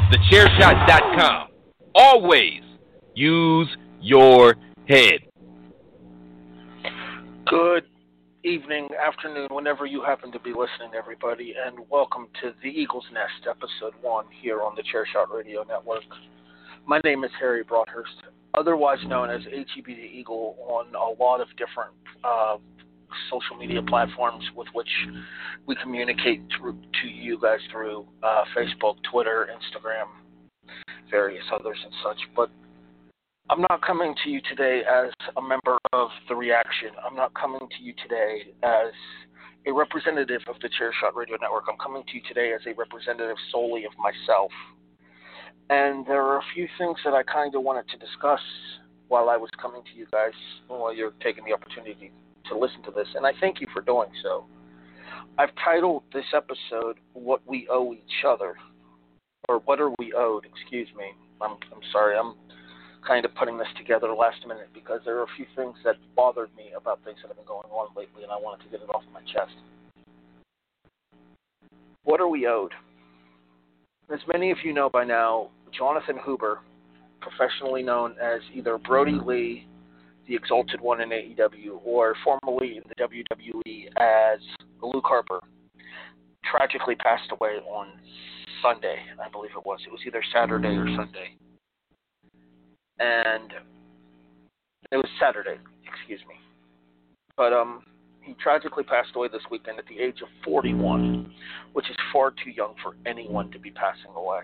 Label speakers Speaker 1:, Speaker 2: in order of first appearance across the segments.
Speaker 1: TheChairShot.com. Always use your head.
Speaker 2: Good evening, afternoon, whenever you happen to be listening, everybody, and welcome to the Eagle's Nest, Episode 1, here on the Chairshot Radio Network. My name is Harry Broadhurst, otherwise known as HEB the Eagle on a lot of different social media platforms with which we communicate to you guys through Facebook, Twitter, Instagram, various others and such. But I'm not coming to you today as a member of The Reaction. I'm not coming to you today as a representative of the Chairshot Radio Network. I'm coming to you today as a representative solely of myself. And there are a few things that I kind of wanted to discuss while I was coming to you guys, while you're taking the opportunity to listen to this, and I thank you for doing so. I've titled this episode, What We Owe Each Other, or What Are We Owed, excuse me. I'm sorry, I'm kind of putting this together last minute because there are a few things that bothered me about things that have been going on lately, and I wanted to get it off my chest. What are we owed? As many of you know by now, Jonathan Huber, professionally known as either Brody Lee, the Exalted One in AEW, or formerly in the WWE as Luke Harper, tragically passed away on Sunday, I believe it was. It was either Saturday or Sunday. And it was Saturday, excuse me. But he tragically passed away this weekend at the age of 41, which is far too young for anyone to be passing away.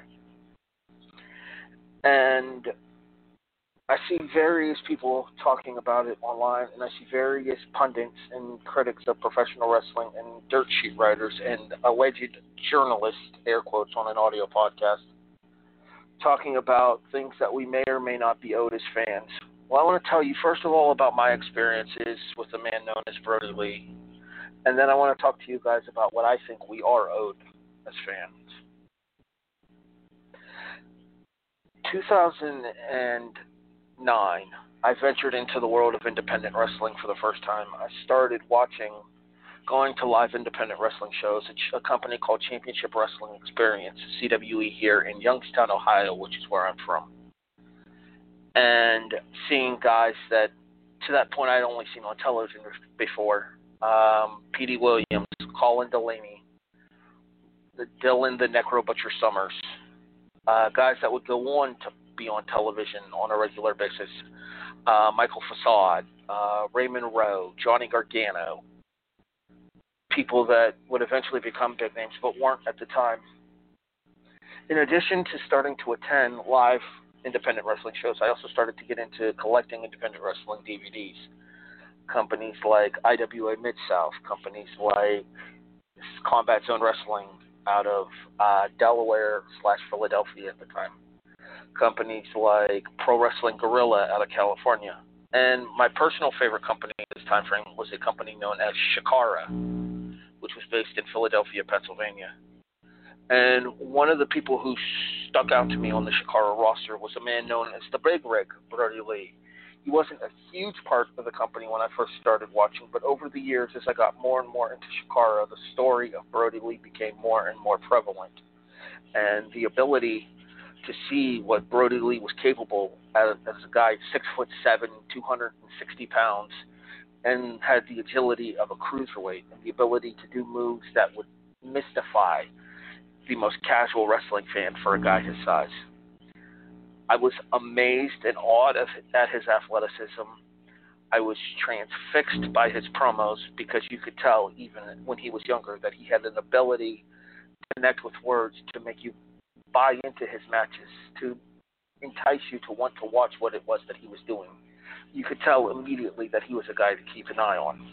Speaker 2: And I see various people talking about it online, and I see various pundits and critics of professional wrestling and dirt sheet writers and alleged journalists, air quotes, on an audio podcast, talking about things that we may or may not be owed as fans. Well, I want to tell you, first of all, about my experiences with a man known as Brody Lee, and then I want to talk to you guys about what I think we are owed as fans. 2009, I ventured into the world of independent wrestling for the first time. I started going to live independent wrestling shows at a company called Championship Wrestling Experience, CWE, here in Youngstown, Ohio, which is where I'm from. And seeing guys that, to that point, I'd only seen on television before. Petey Williams, Colin Delaney, Dylan the Necro Butcher Summers, guys that would go on to be on television on a regular basis. Michael Facade, Raymond Rowe, Johnny Gargano, people that would eventually become big names but weren't at the time. In addition to starting to attend live independent wrestling shows, I also started to get into collecting independent wrestling DVDs. Companies like IWA Mid-South, companies like Combat Zone Wrestling out of Delaware/Philadelphia at the time. Companies like Pro Wrestling Guerrilla out of California. And my personal favorite company at this time frame was a company known as Shikara, which was based in Philadelphia, Pennsylvania. And one of the people who stuck out to me on the Shikara roster was a man known as the Big Rig, Brody Lee. He wasn't a huge part of the company when I first started watching, but over the years, as I got more and more into Shikara, the story of Brody Lee became more and more prevalent. And the ability to see what Brody Lee was capable as a guy 6'7", 260 pounds, and had the agility of a cruiserweight and the ability to do moves that would mystify the most casual wrestling fan for a guy his size. I was amazed and awed at his athleticism. I was transfixed by his promos because you could tell even when he was younger that he had an ability to connect with words to make you buy into his matches, to entice you to want to watch what it was that he was doing. You could tell immediately that he was a guy to keep an eye on.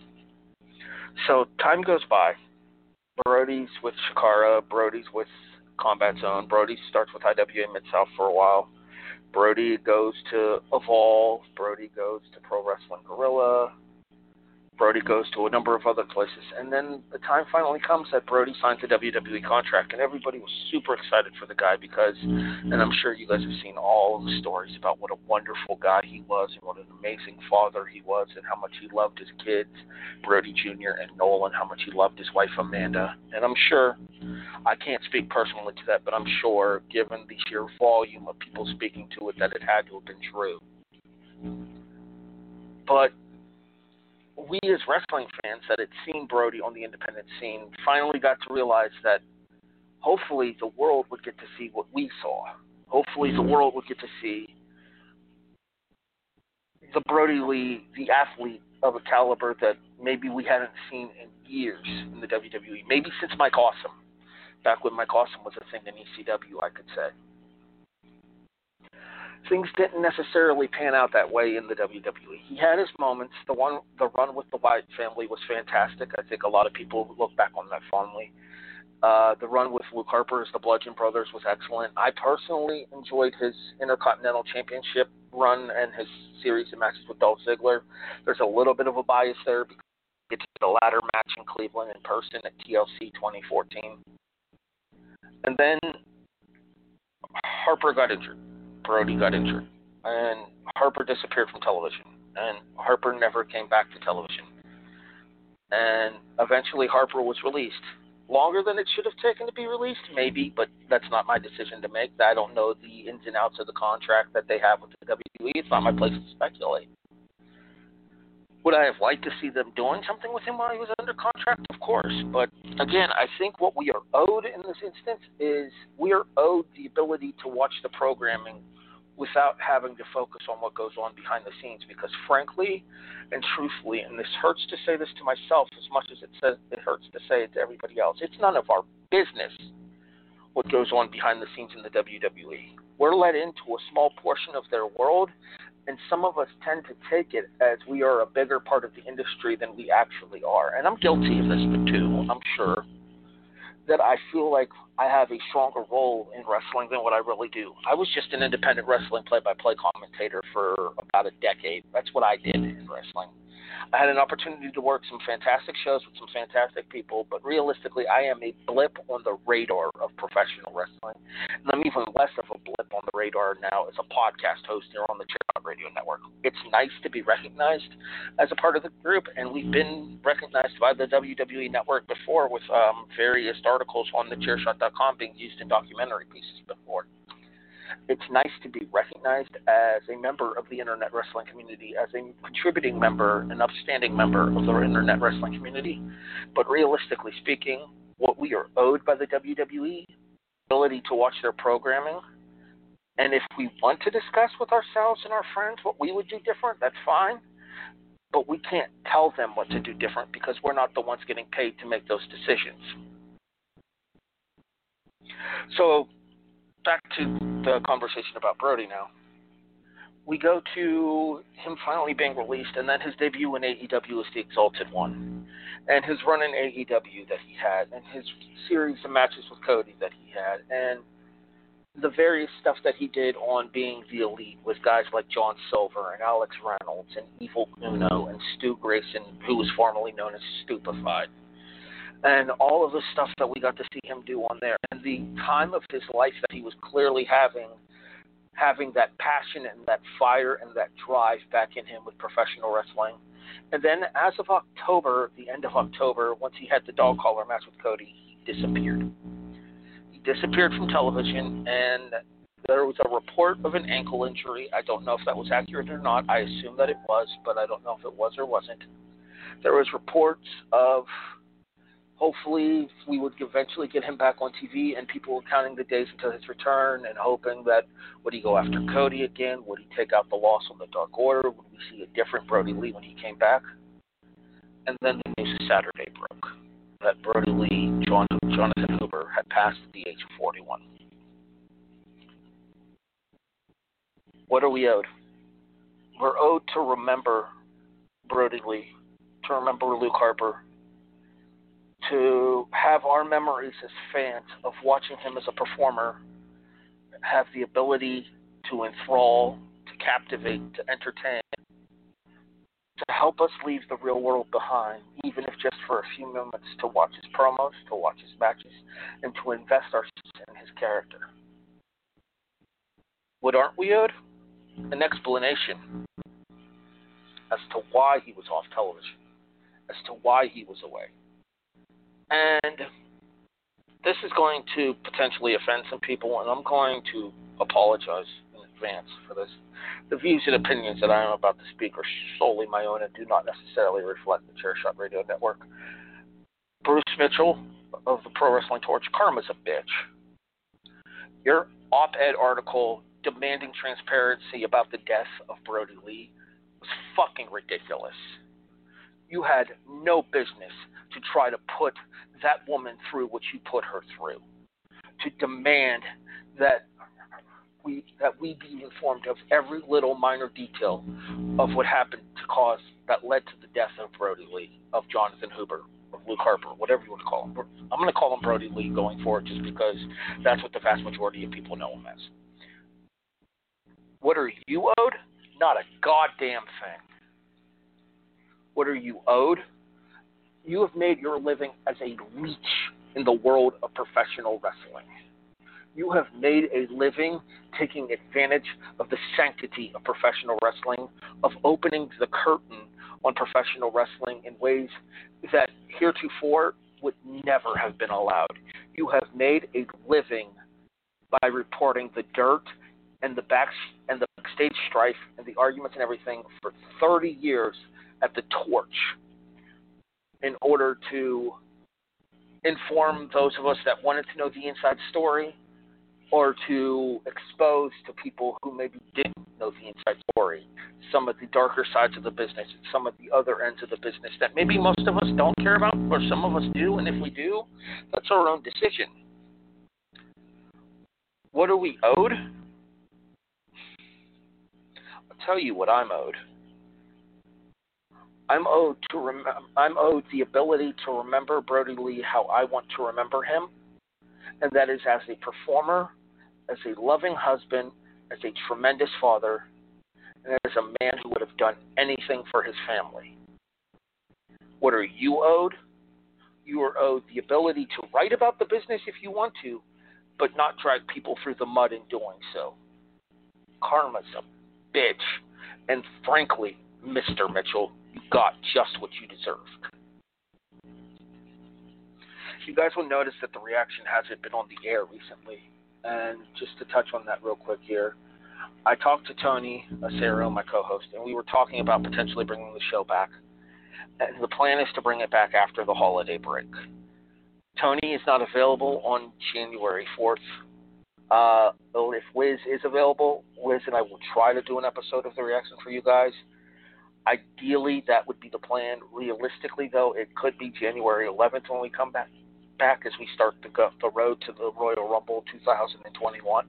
Speaker 2: So time goes by. Brody's with Shikara, Brody's with Combat Zone, Brody starts with IWA Mid-South for a while. Brody goes to Evolve, Brody goes to Pro Wrestling Guerrilla. Brody goes to a number of other places, and then the time finally comes that Brody signs a WWE contract, and everybody was super excited for the guy because, and I'm sure you guys have seen all of the stories about what a wonderful guy he was and what an amazing father he was and how much he loved his kids, Brody Jr. and Nolan, how much he loved his wife Amanda. And I'm sure, I can't speak personally to that, but I'm sure, given the sheer volume of people speaking to it, that it had to have been true. But we as wrestling fans that had seen Brody on the independent scene finally got to realize that hopefully the world would get to see what we saw. Hopefully the world would get to see the Brody Lee, the athlete of a caliber that maybe we hadn't seen in years in the WWE. Maybe since Mike Awesome. Back when Mike Awesome was a thing in ECW, I could say. Things didn't necessarily pan out that way in the WWE. He had his moments. The run with the Wyatt family was fantastic. I think a lot of people look back on that fondly. The run with Luke Harper as the Bludgeon Brothers was excellent. I personally enjoyed his Intercontinental Championship run and his series of matches with Dolph Ziggler. There's a little bit of a bias there because we get to the ladder match in Cleveland in person at TLC 2014. And then Harper got injured. Brody got injured, and Harper disappeared from television, and Harper never came back to television. And eventually Harper was released. Longer than it should have taken to be released, maybe, but that's not my decision to make. I don't know the ins and outs of the contract that they have with the WWE. It's not my place to speculate. Would I have liked to see them doing something with him while he was under contract? Of course. But again, I think what we are owed in this instance is we are owed the ability to watch the programming without having to focus on what goes on behind the scenes. Because frankly and truthfully, and this hurts to say this to myself as much as it hurts to say it to everybody else, it's none of our business what goes on behind the scenes in the WWE. We're let into a small portion of their world, and some of us tend to take it as we are a bigger part of the industry than we actually are. And I'm guilty of this too, I'm sure, that I feel like I have a stronger role in wrestling than what I really do. I was just an independent wrestling play-by-play commentator for about a decade. That's what I did in wrestling. I had an opportunity to work some fantastic shows with some fantastic people, but realistically, I am a blip on the radar of professional wrestling. And I'm even less of a blip on the radar now as a podcast host here on the Chairshot Radio Network. It's nice to be recognized as a part of the group, and we've been recognized by the WWE Network before with various articles on thechairshot.com being used in documentary pieces before. It's nice to be recognized as a member of the Internet Wrestling community, as a contributing member, an upstanding member of the Internet Wrestling community. But realistically speaking, what we are owed by the WWE, ability to watch their programming, and if we want to discuss with ourselves and our friends what we would do different, that's fine. But we can't tell them what to do different because we're not the ones getting paid to make those decisions. So, back to the conversation about Brody now. We go to him finally being released, and then his debut in AEW as the Exalted One, and his run in AEW that he had, and his series of matches with Cody that he had, and the various stuff that he did on being the Elite with guys like John Silver and Alex Reynolds and Evil Uno and Stu Grayson, who was formerly known as Stupefied. And all of the stuff that we got to see him do on there, and the time of his life that he was clearly having that passion and that fire and that drive back in him with professional wrestling. And then as of October, the end of October, once he had the dog collar match with Cody, he disappeared. He disappeared from television, and there was a report of an ankle injury. I don't know if that was accurate or not. I assume that it was, but I don't know if it was or wasn't. There was reports of hopefully we would eventually get him back on TV, and people were counting the days until his return and hoping that would he go after Cody again? Would he take out the loss on the Dark Order? Would we see a different Brody Lee when he came back? And then the news of Saturday broke that Brody Lee, Jonathan Huber, had passed at the age of 41. What are we owed? We're owed to remember Brody Lee, to remember Luke Harper, to have our memories as fans of watching him as a performer have the ability to enthrall, to captivate, to entertain, to help us leave the real world behind, even if just for a few moments, to watch his promos, to watch his matches, and to invest ourselves in his character. What aren't we owed? An explanation as to why he was off television, as to why he was away. And this is going to potentially offend some people, and I'm going to apologize in advance for this. The views and opinions that I am about to speak are solely my own and do not necessarily reflect the Chairshot Radio Network. Bruce Mitchell of the Pro Wrestling Torch, karma's a bitch. Your op-ed article demanding transparency about the death of Brody Lee was fucking ridiculous. You had no business to try to put that woman through what you put her through, to demand that we be informed of every little minor detail of what happened that led to the death of Brody Lee, of Jonathan Huber, of Luke Harper, whatever you want to call him. I'm going to call him Brody Lee going forward just because that's what the vast majority of people know him as. What are you owed? Not a goddamn thing. What are you owed? You have made your living as a leech in the world of professional wrestling. You have made a living taking advantage of the sanctity of professional wrestling, of opening the curtain on professional wrestling in ways that heretofore would never have been allowed. You have made a living by reporting the dirt and the backstage strife and the arguments and everything for 30 years at the Torch in order to inform those of us that wanted to know the inside story or to expose to people who maybe didn't know the inside story some of the darker sides of the business, some of the other ends of the business that maybe most of us don't care about, or some of us do, and if we do, that's our own decision. What are we owed? I'll tell you what I'm owed. I'm owed the ability to remember Brody Lee how I want to remember him, and that is as a performer, as a loving husband, as a tremendous father, and as a man who would have done anything for his family. What are you owed? You are owed the ability to write about the business if you want to, but not drag people through the mud in doing so. Karma's a bitch, and frankly, Mr. Mitchell, you got just what you deserved. You guys will notice that the reaction hasn't been on the air recently. And just to touch on that real quick here, I talked to Tony Acero, my co-host, and we were talking about potentially bringing the show back. And the plan is to bring it back after the holiday break. Tony is not available on January 4th. If Wiz is available, Wiz and I will try to do an episode of the reaction for you guys. Ideally, that would be the plan. Realistically, though, it could be January 11th when we come back as we start the road to the Royal Rumble 2021.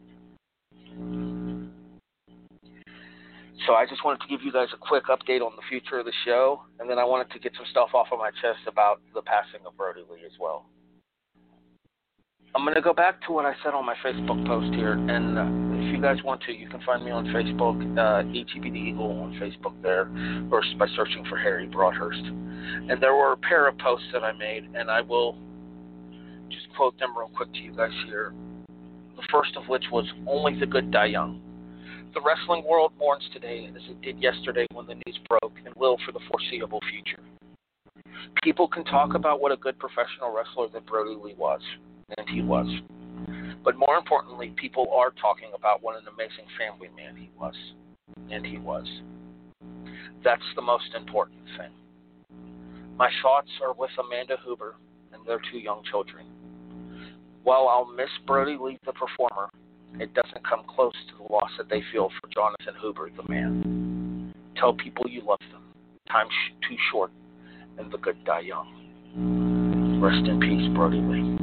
Speaker 2: So I just wanted to give you guys a quick update on the future of the show, and then I wanted to get some stuff off of my chest about the passing of Brody Lee as well. I'm going to go back to what I said on my Facebook post here, and if you guys want to, you can find me on Facebook, HEBD Eagle on Facebook there, or by searching for Harry Broadhurst. And there were a pair of posts that I made, and I will just quote them real quick to you guys here. The first of which was, "Only the good die young. The wrestling world mourns today as it did yesterday when the news broke, and will for the foreseeable future. People can talk about what a good professional wrestler that Brody Lee was, and he was. But more importantly, people are talking about what an amazing family man he was, and he was. That's the most important thing. My thoughts are with Amanda Huber and their 2 young children. While I'll miss Brody Lee, the performer, it doesn't come close to the loss that they feel for Jonathan Huber, the man. Tell people you love them. Time's too short, and the good die young. Rest in peace, Brody Lee."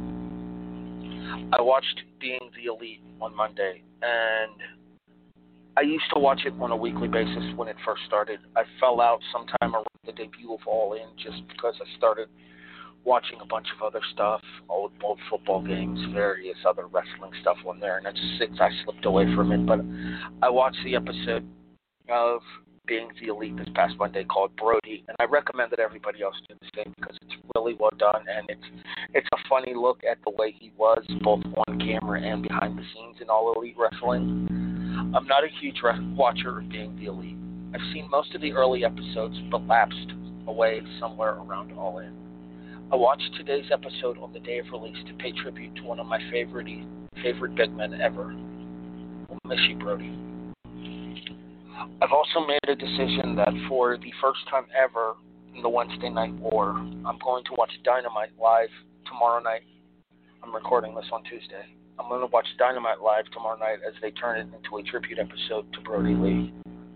Speaker 2: I watched Being the Elite on Monday, and I used to watch it on a weekly basis when it first started. I fell out sometime around the debut of All In just because I started watching a bunch of other stuff, old football games, various other wrestling stuff on there, and I slipped away from it. But I watched the episode of Being the Elite this past Monday called Brody, and I recommend that everybody else do the same because it's really well done, and it's a funny look at the way he was both on camera and behind the scenes in All Elite Wrestling. I'm not a huge watcher of Being the Elite. I've seen most of the early episodes, but lapsed away somewhere around All In. I watched today's episode on the day of release to pay tribute to one of my favorite big men ever. I'll miss you, Brody. I've also made a decision that for the first time ever in the Wednesday Night War, I'm going to watch Dynamite live tomorrow night. I'm recording this on Tuesday. I'm going to watch Dynamite live tomorrow night as they turn it into a tribute episode to Brody Lee.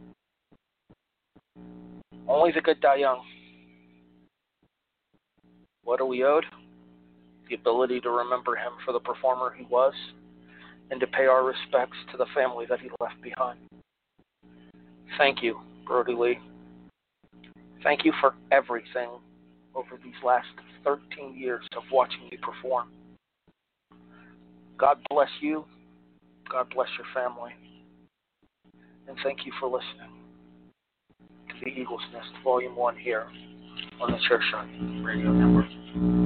Speaker 2: Only the good die young. What are we owed? The ability to remember him for the performer he was, and to pay our respects to the family that he left behind. Thank you, Brody Lee. Thank you for everything over these last 13 years of watching you perform. God bless you. God bless your family. And thank you for listening to the Eagle's Nest Volume 1 here on the Chairshot Radio Network.